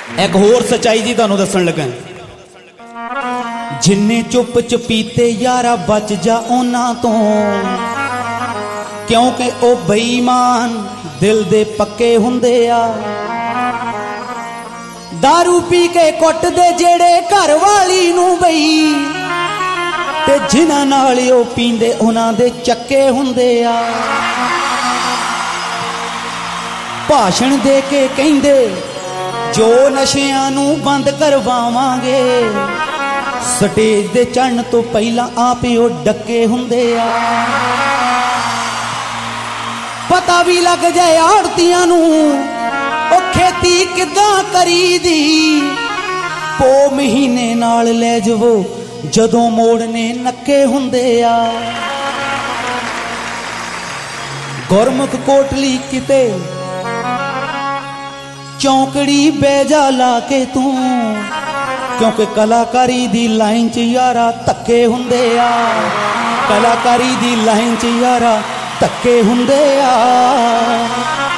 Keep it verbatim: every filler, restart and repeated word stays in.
एक होर सच्चाई जी तुहानूं दस्सण लगा, जिन्ने चुप चपीते यारा बच जा उन्हां तो, क्योंकि ओ बेईमान दिल दे पक्के हुंदे आ। दारू पी के कुट दे जेड़े घर वाली नूं बई, ते जिन्हां नाल ओ पींदे उन्हां दे चक्के हुंदे आ। भाषण दे के कहिंदे जो नशियां नूं बंद करवावांगे, स्टेज दे चढ़न तो पहला आप ही ओ डके हुंदे आ। पता भी लग जाए आड़तियां नूं ओ खेती किदां करी दी, पो महीने नाल ले जवो जदों मोड़ने नक्के हुंदे आ। गुरमुख कोटली किते चौंकड़ी बैजा ला के तू, क्योंकि कलाकारी दी लाइन च यारा धक्के हुंदे आ। कलाकारी दी लाइन च यारा धक्के हुंदे आ।